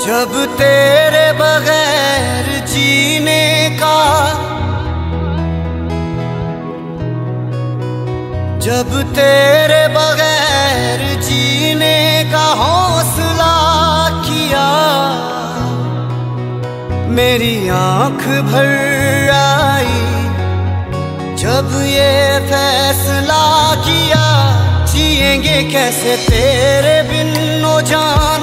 जब तेरे बगैर जीने का, जब तेरे बगैर जीने का हौसला किया, मेरी आंख भर आई जब ये फैसला किया। जिएंगे कैसे तेरे बिन ओ जान,